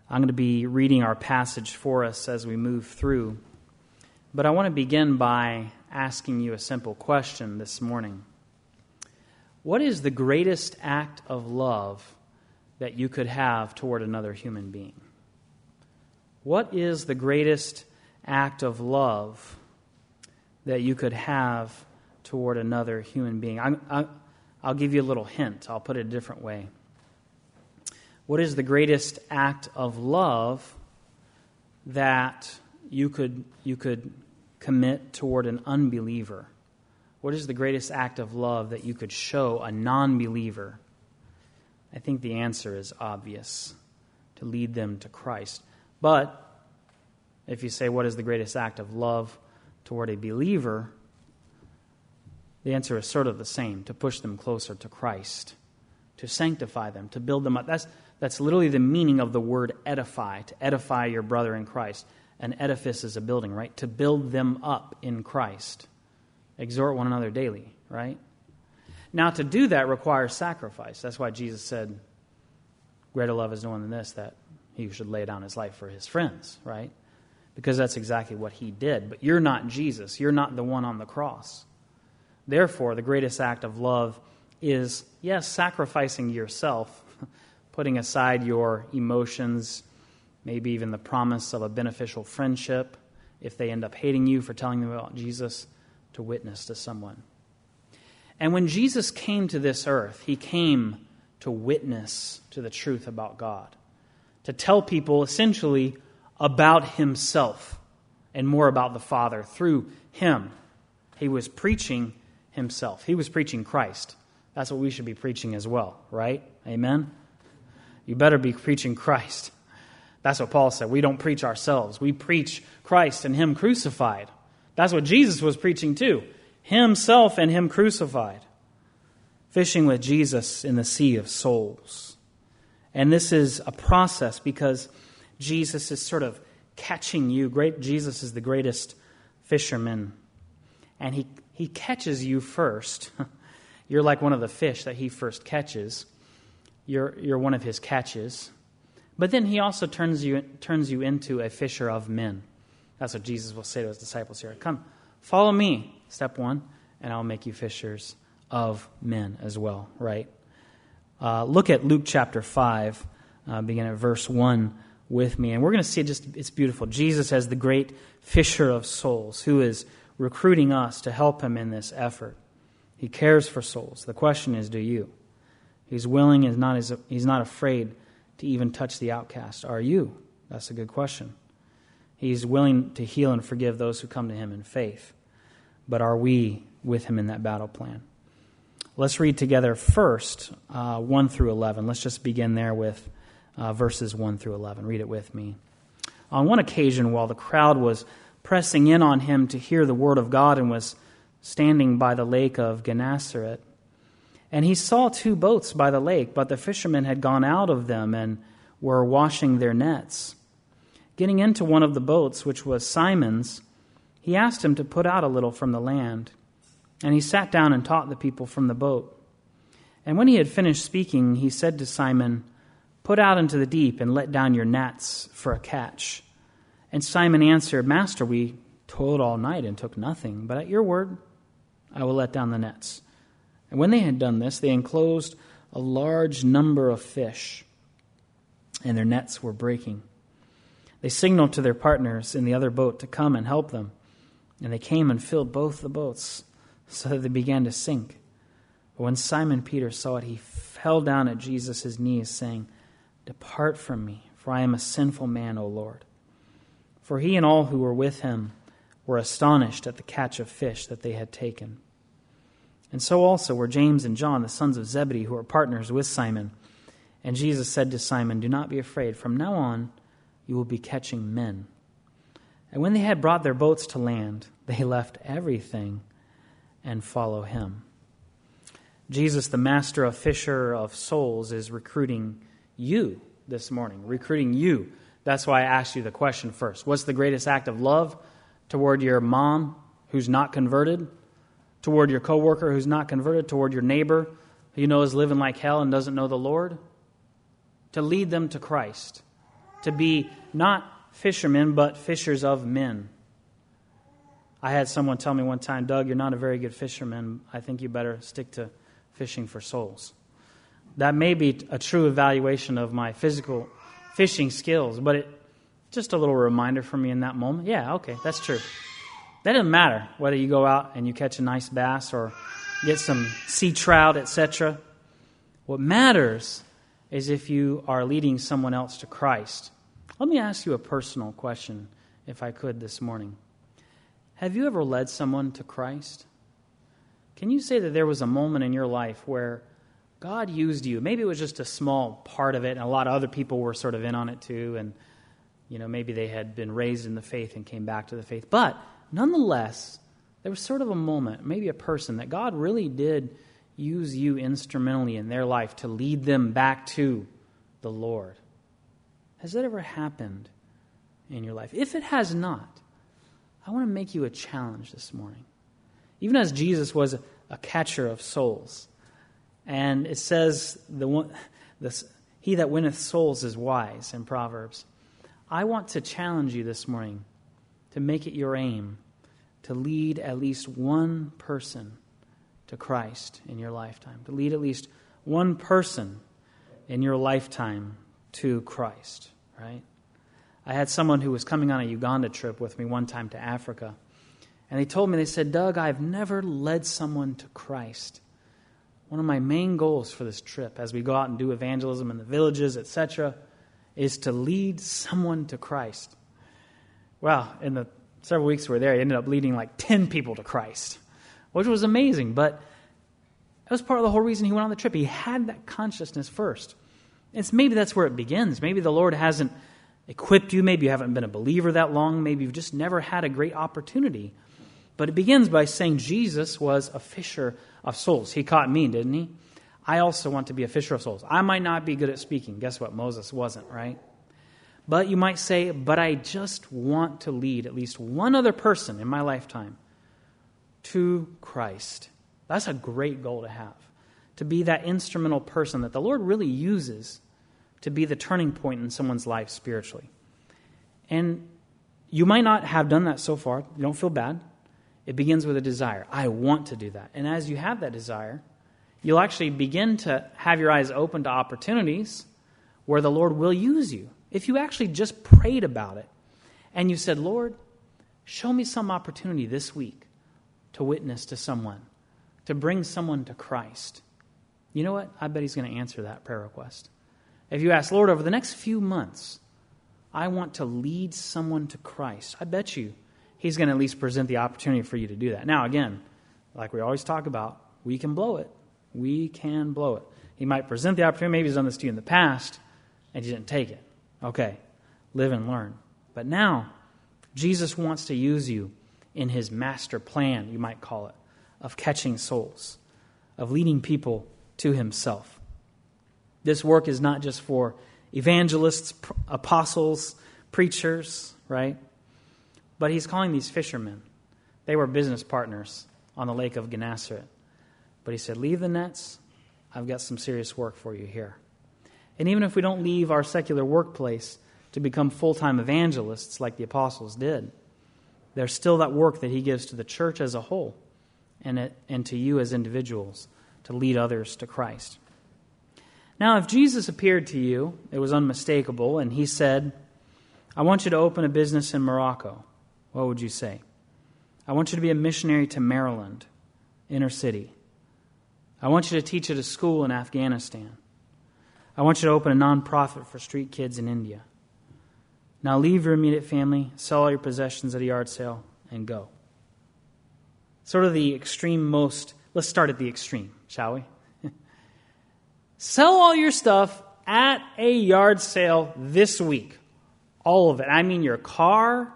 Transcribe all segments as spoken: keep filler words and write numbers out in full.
I'm going to be reading our passage for us as we move through. But I want to begin by asking you a simple question this morning. What is the greatest act of love that you could have toward another human being? What is the greatest act of love that you could have toward another human being? I, I, I'll give you a little hint. I'll put it a different way. What is the greatest act of love that you could you could commit toward an unbeliever? What is the greatest act of love that you could show a non-believer? I think the answer is obvious: to lead them to Christ. But if you say, what is the greatest act of love toward a believer? The answer is sort of the same: to push them closer to Christ, to sanctify them, to build them up. That's That's literally the meaning of the word edify, to edify your brother in Christ. An edifice is a building, right? To build them up in Christ. Exhort one another daily, right? Now, to do that requires sacrifice. That's why Jesus said, greater love is no one than this, that he should lay down his life for his friends, right? Because that's exactly what he did. But you're not Jesus. You're not the one on the cross. Therefore, the greatest act of love is, yes, sacrificing yourself, putting aside your emotions, maybe even the promise of a beneficial friendship, if they end up hating you for telling them about Jesus, to witness to someone. And when Jesus came to this earth, he came to witness to the truth about God, to tell people essentially about himself and more about the Father through him. He was preaching himself. He was preaching Christ. That's what we should be preaching as well, right? Amen? You better be preaching Christ. That's what Paul said. We don't preach ourselves. We preach Christ and him crucified. That's what Jesus was preaching too. Himself and him crucified. Fishing with Jesus in the sea of souls. And this is a process because Jesus is sort of catching you. Great Jesus is the greatest fisherman. And he, he catches you first. You're like one of the fish that he first catches. You're, you're one of his catches. But then he also turns you, turns you into a fisher of men. That's what Jesus will say to his disciples here. Come, follow me, step one, and I'll make you fishers of men as well, right? Uh, look at Luke chapter five, uh, begin at verse one with me. And we're going to see it just, it's beautiful. Jesus as the great fisher of souls who is recruiting us to help him in this effort. He cares for souls. The question is, do you? He's willing and not as he's not afraid to even touch the outcast. Are you? That's a good question. He's willing to heal and forgive those who come to him in faith. But are we with him in that battle plan? Let's read together first uh, one through eleven. Let's just begin there with uh, verses one through eleven. Read it with me. On one occasion, while the crowd was pressing in on him to hear the word of God and was standing by the lake of Gennesaret, and he saw two boats by the lake, but the fishermen had gone out of them and were washing their nets. Getting into one of the boats, which was Simon's, he asked him to put out a little from the land. And he sat down and taught the people from the boat. And when he had finished speaking, he said to Simon, "Put out into the deep and let down your nets for a catch." And Simon answered, "Master, we toiled all night and took nothing, but at your word I will let down the nets." And when they had done this, they enclosed a large number of fish, and their nets were breaking. They signaled to their partners in the other boat to come and help them, and they came and filled both the boats, so that they began to sink. But when Simon Peter saw it, he fell down at Jesus' knees, saying, "Depart from me, for I am a sinful man, O Lord." For he and all who were with him were astonished at the catch of fish that they had taken. And so also were James and John, the sons of Zebedee, who were partners with Simon. And Jesus said to Simon, "Do not be afraid. From now on you will be catching men." And when they had brought their boats to land, they left everything and follow him. Jesus, the master of fisher of souls, is recruiting you this morning, recruiting you. That's why I asked you the question first. What's the greatest act of love toward your mom who's not converted? Toward your coworker who's not converted? Toward your neighbor who you know is living like hell and doesn't know the Lord? To lead them to Christ. to be not fishermen, but fishers of men. I had someone tell me one time, Doug, you're not a very good fisherman. I think you better stick to fishing for souls. That may be a true evaluation of my physical fishing skills, but it just a little reminder for me in that moment. Yeah, okay, that's true. That doesn't matter whether you go out and you catch a nice bass or get some sea trout, et cetera. What matters is if you are leading someone else to Christ. Let me ask you a personal question, if I could, this morning. Have you ever led someone to Christ? Can you say that there was a moment in your life where God used you? Maybe it was just a small part of it, and a lot of other people were sort of in on it too, and you know, maybe they had been raised in the faith and came back to the faith. But nonetheless, there was sort of a moment, maybe a person, that God really did use you instrumentally in their life to lead them back to the Lord. Has that ever happened in your life? If it has not, I want to make you a challenge this morning. Even as Jesus was a, a catcher of souls, and it says, the one, the, he that winneth souls is wise in Proverbs. I want to challenge you this morning to make it your aim to lead at least one person to Christ in your lifetime, to lead at least one person in your lifetime to Christ, right? I had someone who was coming on a Uganda trip with me one time to Africa, and they told me, they said, Doug, I've never led someone to Christ. One of my main goals for this trip, as we go out and do evangelism in the villages, et cetera, is to lead someone to Christ. Well, in the several weeks we were there, he ended up leading like ten people to Christ, which was amazing, but that was part of the whole reason he went on the trip. He had that consciousness first. It's maybe that's where it begins. Maybe the Lord hasn't equipped you. Maybe you haven't been a believer that long. Maybe you've just never had a great opportunity. But it begins by saying Jesus was a fisher of souls. He caught me, didn't he? I also want to be a fisher of souls. I might not be good at speaking. Guess what? Moses wasn't, right? But you might say, but I just want to lead at least one other person in my lifetime to Christ. That's a great goal to have, to be that instrumental person that the Lord really uses to be the turning point in someone's life spiritually. And you might not have done that so far. You don't feel bad. It begins with a desire. I want to do that. And as you have that desire, you'll actually begin to have your eyes open to opportunities where the Lord will use you. If you actually just prayed about it and you said, Lord, show me some opportunity this week to witness to someone, to bring someone to Christ. You know what? I bet he's going to answer that prayer request. If you ask, Lord, over the next few months, I want to lead someone to Christ, I bet you he's going to at least present the opportunity for you to do that. Now, again, like we always talk about, we can blow it. We can blow it. He might present the opportunity. Maybe he's done this to you in the past, and you didn't take it. Okay, live and learn. But now, Jesus wants to use you in his master plan, you might call it, of catching souls, of leading people to himself. This work is not just for evangelists, apostles, preachers, right? But he's calling these fishermen. They were business partners on the lake of Gennesaret. But he said, leave the nets. I've got some serious work for you here. And even if we don't leave our secular workplace to become full-time evangelists like the apostles did, there's still that work that he gives to the church as a whole and, it, and to you as individuals to lead others to Christ. Now, if Jesus appeared to you, it was unmistakable, and he said, I want you to open a business in Morocco, what would you say? I want you to be a missionary to Maryland, inner city. I want you to teach at a school in Afghanistan. I want you to open a nonprofit for street kids in India. Now leave your immediate family, sell all your possessions at a yard sale, and go. Sort of the extreme most, let's start at the extreme, shall we? Sell all your stuff at a yard sale this week. All of it. I mean your car,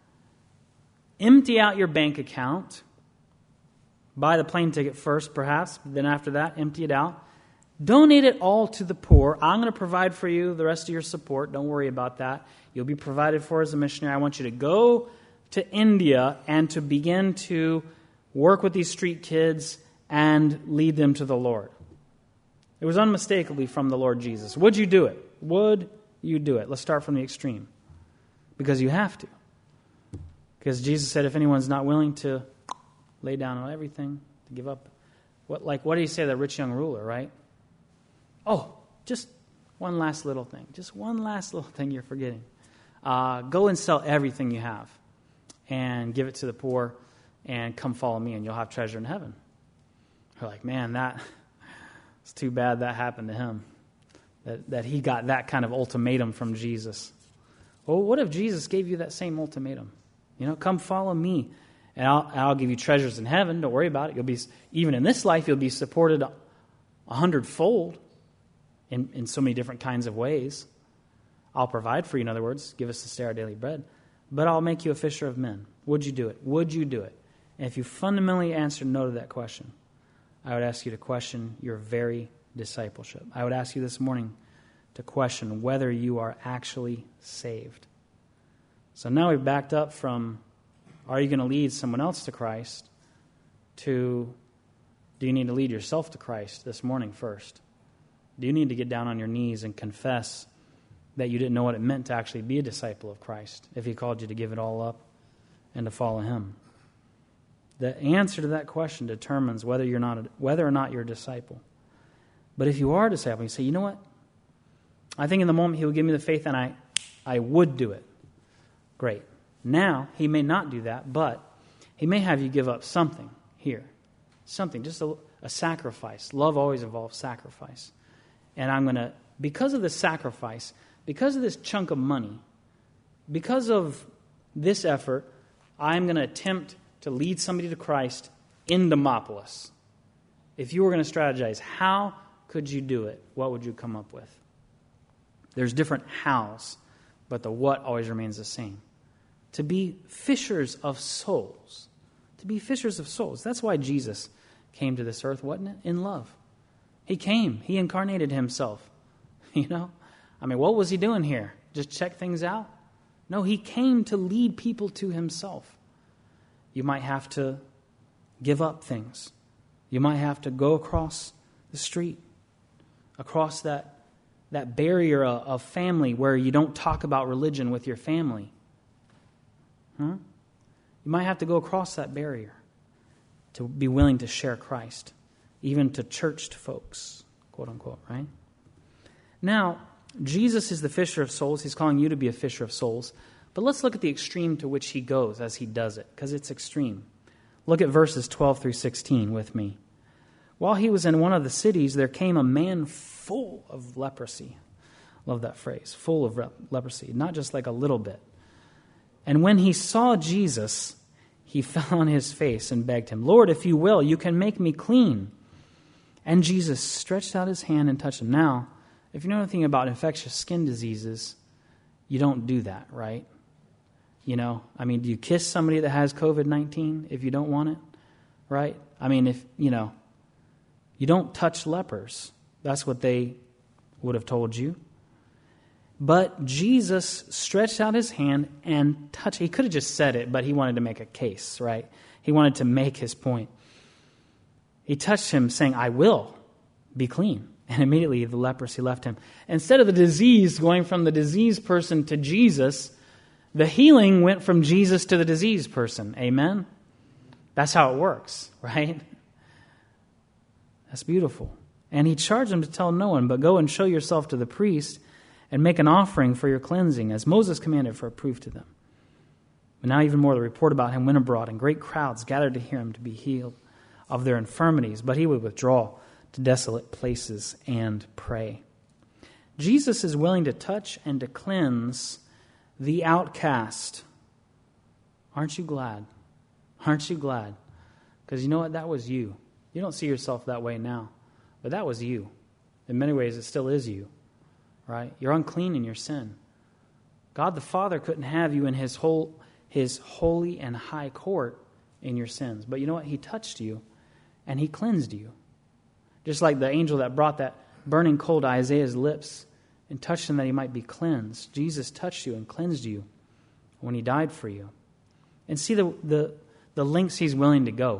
empty out your bank account, buy the plane ticket first perhaps, then after that, empty it out. Donate it all to the poor. I'm going to provide for you the rest of your support. Don't worry about that. You'll be provided for as a missionary. I want you to go to India and to begin to work with these street kids and lead them to the Lord. It was unmistakably from the Lord Jesus. Would you do it? Would you do it? Let's start from the extreme. Because you have to. Because Jesus said, if anyone's not willing to lay down on everything, to give up, what like what did he say to the rich young ruler, right? Oh, just one last little thing. Just one last little thing you're forgetting. Uh, go and sell everything you have and give it to the poor and come follow me and you'll have treasure in heaven. We're like, man, that it's too bad that happened to him. That, that he got that kind of ultimatum from Jesus. Well, what if Jesus gave you that same ultimatum? You know, come follow me and I'll, I'll give you treasures in heaven. Don't worry about it. You'll be, even in this life, you'll be supported a hundredfold in, in so many different kinds of ways. I'll provide for you, in other words, give us this day our daily bread. But I'll make you a fisher of men. Would you do it? Would you do it? And if you fundamentally answered no to that question, I would ask you to question your very discipleship. I would ask you this morning to question whether you are actually saved. So now we've backed up from, are you going to lead someone else to Christ, to, do you need to lead yourself to Christ this morning first? Do you need to get down on your knees and confess that you didn't know what it meant to actually be a disciple of Christ if he called you to give it all up and to follow him? The answer to that question determines whether you're not a, whether or not you're a disciple. But if you are a disciple, you say, you know what? I think in the moment he will give me the faith and I, I would do it. Great. Now, he may not do that, but he may have you give up something here. Something, just a, a sacrifice. Love always involves sacrifice. And I'm going to, because of the sacrifice, because of this chunk of money, because of this effort, I'm going to attempt to lead somebody to Christ in Demopolis. If you were going to strategize, how could you do it? What would you come up with? There's different hows, but the what always remains the same. To be fishers of souls. To be fishers of souls. That's why Jesus came to this earth, wasn't it? In love. He came. He incarnated himself. You know? I mean, what was he doing here? Just check things out? No, he came to lead people to himself. You might have to give up things. You might have to go across the street, across that, that barrier of family where you don't talk about religion with your family. Huh? You might have to go across that barrier to be willing to share Christ, even to churched folks, quote unquote, right? Now, Jesus is the fisher of souls. He's calling you to be a fisher of souls. But let's look at the extreme to which he goes as he does it, because it's extreme. Look at verses twelve through sixteen with me. While he was in one of the cities, there came a man full of leprosy. Love that phrase, full of leprosy, not just like a little bit. And when he saw Jesus, he fell on his face and begged him, Lord, if you will, you can make me clean. And Jesus stretched out his hand and touched him. Now, if you know anything about infectious skin diseases, you don't do that, right? You know, I mean, do you kiss somebody that has covid nineteen if you don't want it, right? I mean, if, you know, you don't touch lepers. That's what they would have told you. But Jesus stretched out his hand and touched. He could have just said it, but he wanted to make a case, right? He wanted to make his point. He touched him saying, I will be clean. And immediately the leprosy left him. Instead of the disease going from the diseased person to Jesus, the healing went from Jesus to the diseased person. Amen? That's how it works, right? That's beautiful. And he charged him to tell no one, but go and show yourself to the priest and make an offering for your cleansing, as Moses commanded, for a proof to them. But now even more, the report about him went abroad, and great crowds gathered to hear him to be healed of their infirmities. But he would withdraw to desolate places and pray. Jesus is willing to touch and to cleanse the outcast. Aren't you glad? Aren't you glad? Because you know what? That was you. You don't see yourself that way now, but that was you. In many ways, it still is you, right? You're unclean in your sin. God the Father couldn't have you in his whole, his holy and high court in your sins. But you know what? He touched you and he cleansed you. Just like the angel that brought that burning coal to Isaiah's lips and touched him that he might be cleansed. Jesus touched you and cleansed you when he died for you. And see the, the, the lengths he's willing to go.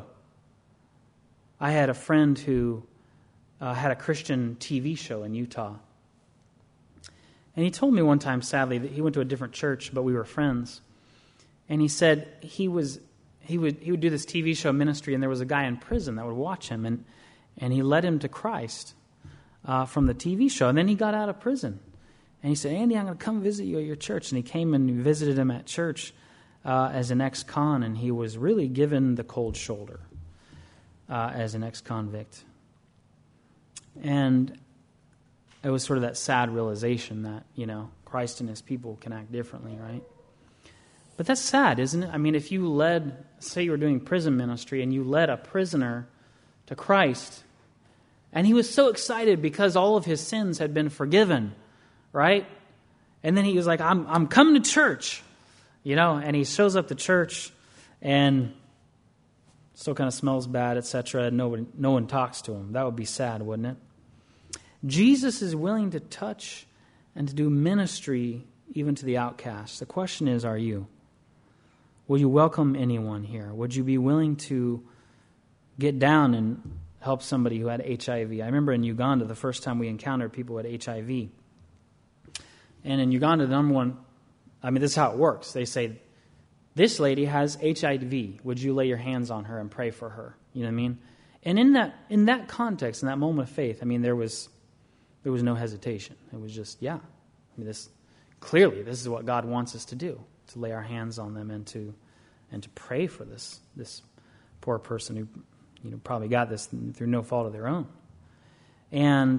I had a friend who uh, had a Christian T V show in Utah. And he told me one time, sadly, that he went to a different church, but we were friends. And he said he was he would he would do this T V show ministry, and there was a guy in prison that would watch him, and and he led him to Christ uh, from the T V show. And then he got out of prison, and he said, "Andy, I'm going to come visit you at your church." And he came and visited him at church uh, as an ex-con, and he was really given the cold shoulder uh, as an ex-convict. And it was sort of that sad realization that, you know, Christ and his people can act differently, right? But that's sad, isn't it? I mean, if you led, say you were doing prison ministry, and you led a prisoner to Christ, and he was so excited because all of his sins had been forgiven, right? And then he was like, I'm I'm coming to church, you know, and he shows up to church, and still kind of smells bad, et cetera, and no one, no one talks to him. That would be sad, wouldn't it? Jesus is willing to touch and to do ministry even to the outcast. The question is, are you? Will you welcome anyone here? Would you be willing to get down and help somebody who had H I V? I remember in Uganda, the first time we encountered people with H I V. And in Uganda, the number one, I mean, this is how it works. They say, this lady has H I V. Would you lay your hands on her and pray for her? You know what I mean? And in that in that context, in that moment of faith, I mean, there was there was no hesitation. It was just, yeah. I mean, this clearly, this is what God wants us to do, to lay our hands on them and to and to pray for this this poor person who, you know, probably got this through no fault of their own. And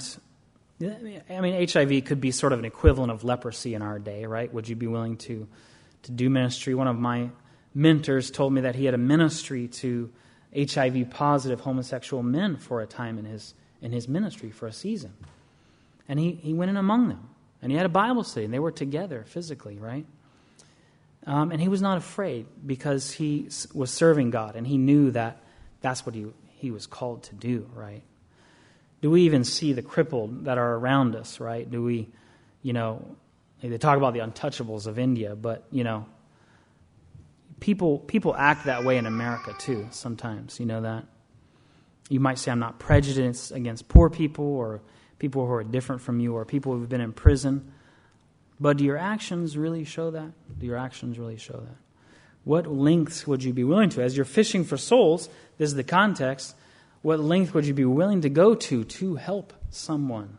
I mean, H I V could be sort of an equivalent of leprosy in our day, right? Would you be willing to to do ministry? One of my mentors told me that he had a ministry to H I V positive homosexual men for a time in his in his ministry for a season. And he, he went in among them. And he had a Bible study, and they were together physically, right? Um, and he was not afraid because he was serving God, and he knew that that's what he, he was called to do, right? Do we even see the crippled that are around us, right? Do we, you know, they talk about the untouchables of India, but, you know, people people act that way in America too sometimes, you know that? You might say, I'm not prejudiced against poor people or people who are different from you or people who have been in prison. But do your actions really show that? Do your actions really show that? What lengths would you be willing to? As you're fishing for souls, this is the context, what length would you be willing to go to to help someone?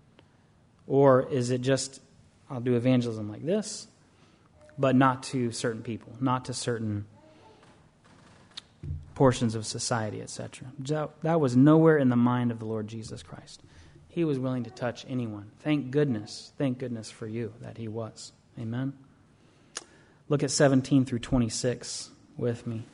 Or is it just, I'll do evangelism like this, but not to certain people, not to certain portions of society, et cetera? That was nowhere in the mind of the Lord Jesus Christ. He was willing to touch anyone. Thank goodness, thank goodness for you that he was. Amen? Look at seventeen through twenty-six with me.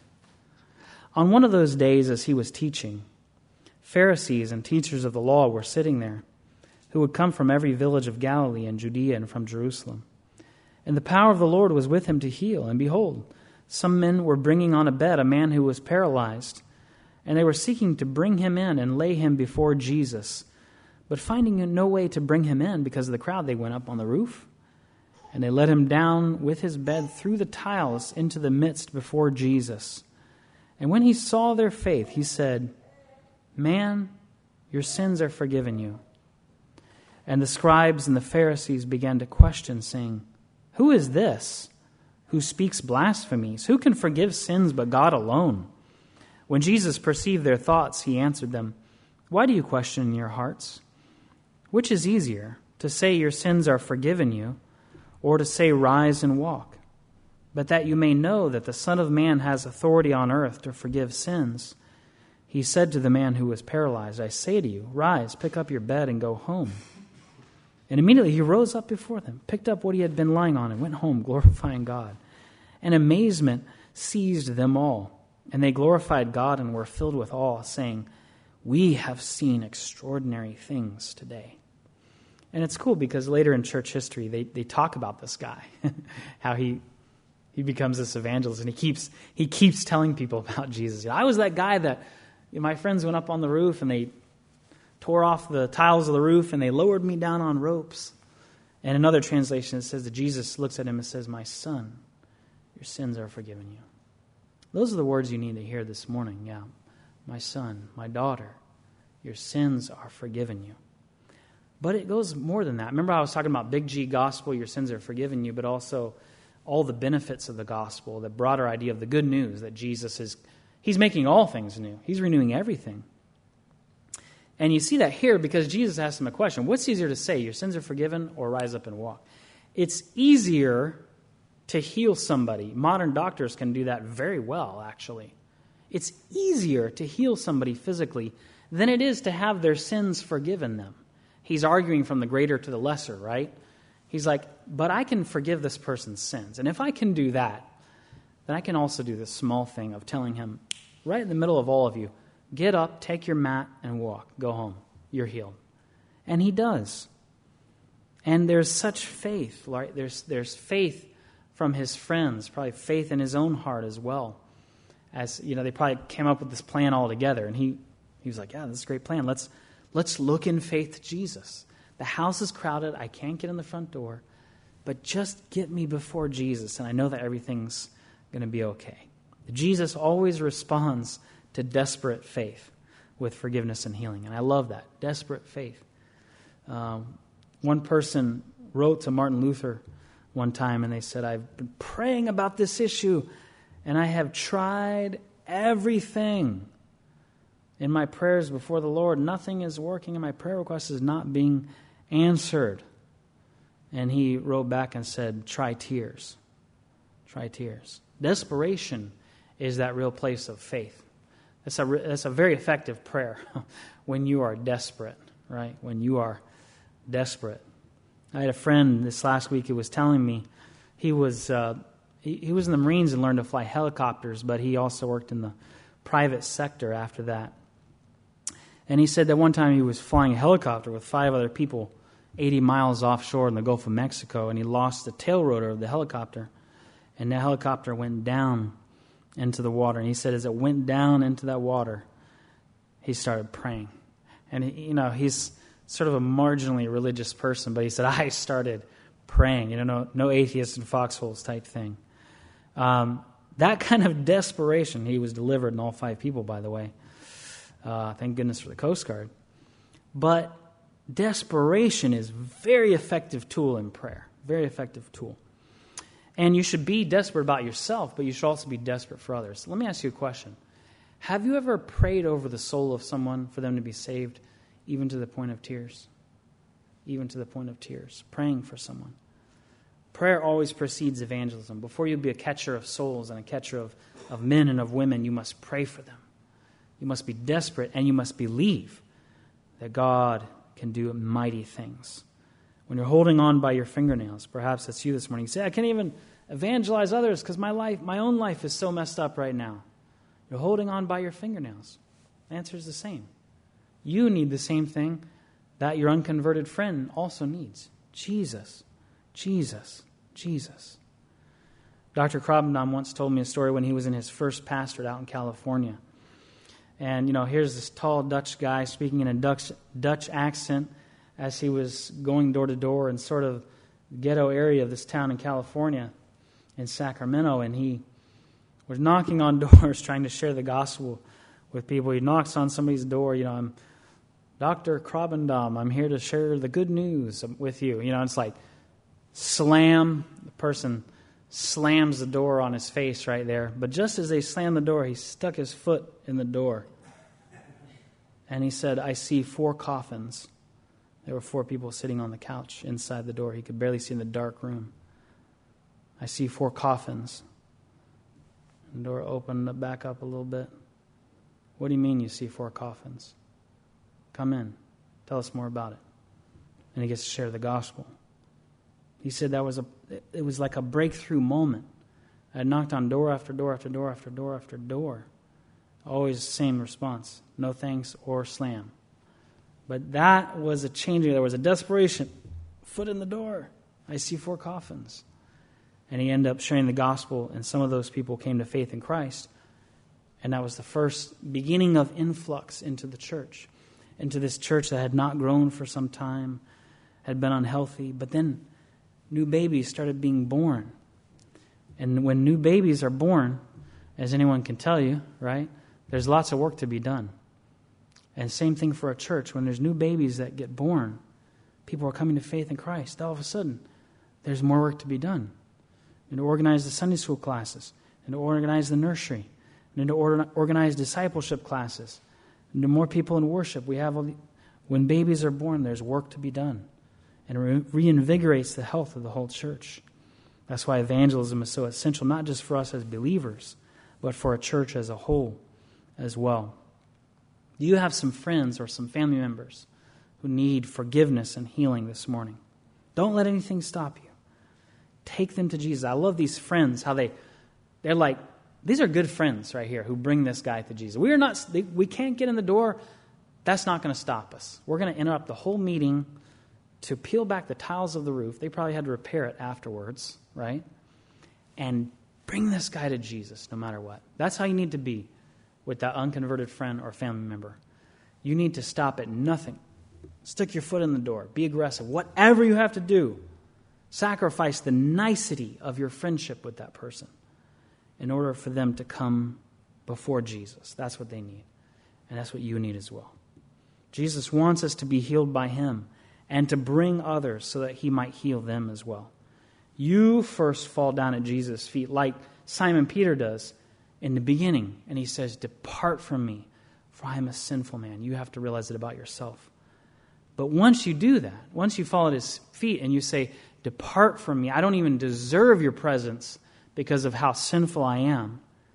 On one of those days as he was teaching, Pharisees and teachers of the law were sitting there, who would come from every village of Galilee and Judea and from Jerusalem. And the power of the Lord was with him to heal. And behold, some men were bringing on a bed a man who was paralyzed, and they were seeking to bring him in and lay him before Jesus. But finding no way to bring him in because of the crowd, they went up on the roof, and they let him down with his bed through the tiles into the midst before Jesus. And when he saw their faith, he said, "Man, your sins are forgiven you." And the scribes and the Pharisees began to question, saying, "Who is this who speaks blasphemies? Who can forgive sins but God alone?" When Jesus perceived their thoughts, he answered them, "Why do you question in your hearts? Which is easier, to say your sins are forgiven you, or to say rise and walk? But that you may know that the Son of Man has authority on earth to forgive sins." He said to the man who was paralyzed, "I say to you, rise, pick up your bed and go home." And immediately he rose up before them, picked up what he had been lying on, and went home, glorifying God. And amazement seized them all, and they glorified God and were filled with awe, saying, "We have seen extraordinary things today." And it's cool because later in church history, they, they talk about this guy, how he he becomes this evangelist, and he keeps he keeps telling people about Jesus. I was that guy that you know, my friends went up on the roof, and they tore off the tiles of the roof, and they lowered me down on ropes. And another translation, it says that Jesus looks at him and says, "My son, your sins are forgiven you." Those are the words you need to hear this morning. Yeah, my son, my daughter, your sins are forgiven you. But it goes more than that. Remember I was talking about big G gospel, your sins are forgiven you, but also all the benefits of the gospel, the broader idea of the good news that Jesus is, he's making all things new. He's renewing everything. And you see that here because Jesus asked him a question. What's easier to say, your sins are forgiven or rise up and walk? It's easier to heal somebody. Modern doctors can do that very well, actually. It's easier to heal somebody physically than it is to have their sins forgiven them. He's arguing from the greater to the lesser, right? He's like, but I can forgive this person's sins. And if I can do that, then I can also do this small thing of telling him, right in the middle of all of you, get up, take your mat, and walk. Go home. You're healed. And he does. And there's such faith, right? There's, there's faith from his friends, probably faith in his own heart as well. As, you know, they probably came up with this plan all together. And he, he was like, yeah, this is a great plan. Let's, let's look in faith to Jesus. The house is crowded. I can't get in the front door. But just get me before Jesus, and I know that everything's going to be okay. Jesus always responds to desperate faith with forgiveness and healing. And I love that, desperate faith. Um, one person wrote to Martin Luther one time, and they said, I've been praying about this issue, and I have tried everything in my prayers before the Lord. Nothing is working, and my prayer request is not being answered. And he wrote back and said, try tears. Try tears. Desperation is that real place of faith. That's a, that's a very effective prayer when you are desperate, right? When you are desperate. I had a friend this last week who was telling me he was uh, he, he was in the Marines and learned to fly helicopters, but he also worked in the private sector after that. And he said that one time he was flying a helicopter with five other people eighty miles offshore in the Gulf of Mexico, and he lost the tail rotor of the helicopter, and the helicopter went down into the water. And he said as it went down into that water, he started praying. And, he, you know, he's sort of a marginally religious person, but he said, I started praying. You know, no, no atheists in foxholes type thing. Um, that kind of desperation, he was delivered, and all five people, by the way. Uh, thank goodness for the Coast Guard. But desperation is a very effective tool in prayer. Very effective tool. And you should be desperate about yourself, but you should also be desperate for others. Let me ask you a question. Have you ever prayed over the soul of someone for them to be saved, even to the point of tears? Even to the point of tears. Praying for someone. Prayer always precedes evangelism. Before you be a catcher of souls and a catcher of, of men and of women, you must pray for them. You must be desperate, and you must believe that God can do mighty things. When you're holding on by your fingernails, perhaps that's you this morning. You say, I can't even evangelize others because my life, my own life is so messed up right now. You're holding on by your fingernails. The answer is the same. You need the same thing that your unconverted friend also needs. Jesus, Jesus, Jesus. Doctor Krabendam once told me a story when he was in his first pastorate out in California. And, you know, here's this tall Dutch guy speaking in a Dutch, Dutch accent as he was going door to door in sort of ghetto area of this town in California, in Sacramento. And he was knocking on doors trying to share the gospel with people. He knocks on somebody's door, you know, I'm Doctor Krabendam, I'm here to share the good news with you. You know, it's like slam, the person slams the door on his face right there. But just as they slammed the door, he stuck his foot in the door. And he said, I see four coffins. There were four people sitting on the couch inside the door. He could barely see in the dark room. I see four coffins. The door opened back up a little bit. What do you mean you see four coffins? Come in. Tell us more about it. And he gets to share the gospel. He said that was a, it was like a breakthrough moment. I had knocked on door after door after door after door after door. Always the same response. No thanks or slam. But that was a changing. There was a desperation. Foot in the door. I see four coffins. And he ended up sharing the gospel, and some of those people came to faith in Christ. And that was the first beginning of influx into the church. Into this church that had not grown for some time, had been unhealthy. But then new babies started being born. And when new babies are born, as anyone can tell you, right, there's lots of work to be done. And same thing for a church. When there's new babies that get born, people are coming to faith in Christ. All of a sudden, there's more work to be done. And to organize the Sunday school classes, and to organize the nursery, and to order, organize discipleship classes, and to more people in worship. We have all the, when babies are born, there's work to be done, and it re- reinvigorates the health of the whole church. That's why evangelism is so essential, not just for us as believers, but for a church as a whole as well. Do you have some friends or some family members who need forgiveness and healing this morning? Don't let anything stop you. Take them to Jesus. I love these friends, how they, they're like, these are good friends right here who bring this guy to Jesus. We are not, we can't get in the door. That's not going to stop us. We're going to interrupt the whole meeting to peel back the tiles of the roof. They probably had to repair it afterwards, right? And bring this guy to Jesus no matter what. That's how you need to be with that unconverted friend or family member. You need to stop at nothing. Stick your foot in the door. Be aggressive. Whatever you have to do, sacrifice the nicety of your friendship with that person in order for them to come before Jesus. That's what they need. And that's what you need as well. Jesus wants us to be healed by him and to bring others so that he might heal them as well. You first fall down at Jesus' feet like Simon Peter does in the beginning. And he says, "Depart from me, for I am a sinful man." You have to realize it about yourself. But once you do that, once you fall at his feet and you say, "Depart from me, I don't even deserve your presence because of how sinful I am,"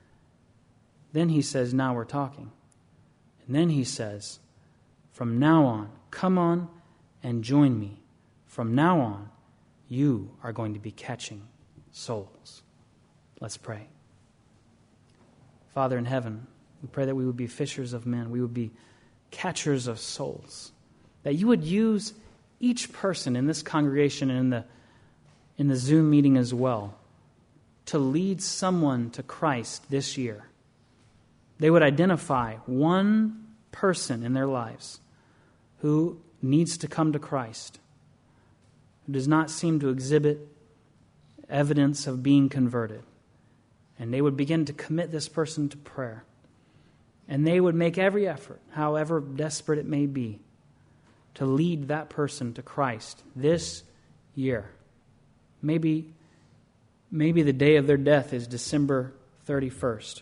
then he says, "Now we're talking." And then he says, "From now on, come on and join me. From now on, you are going to be catching souls." Let's pray. Father in heaven, we pray that we would be fishers of men. We would be catchers of souls. That you would use each person in this congregation and in the, in the Zoom meeting as well to lead someone to Christ this year. They would identify one person in their lives who needs to come to Christ, who does not seem to exhibit evidence of being converted. And they would begin to commit this person to prayer. And they would make every effort, however desperate it may be, to lead that person to Christ this year. Maybe, maybe the day of their death is December thirty-first.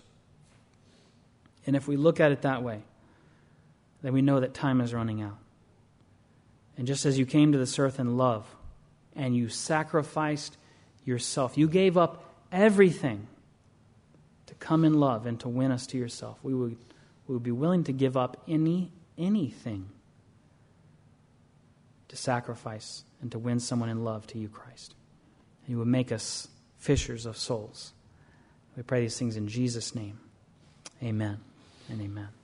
And if we look at it that way, then we know that time is running out. And just as you came to this earth in love, and you sacrificed yourself, you gave up everything to come in love and to win us to yourself, we would, we would be willing to give up any anything to sacrifice and to win someone in love to you, Christ. And you would make us fishers of souls. We pray these things in Jesus' name. Amen and amen.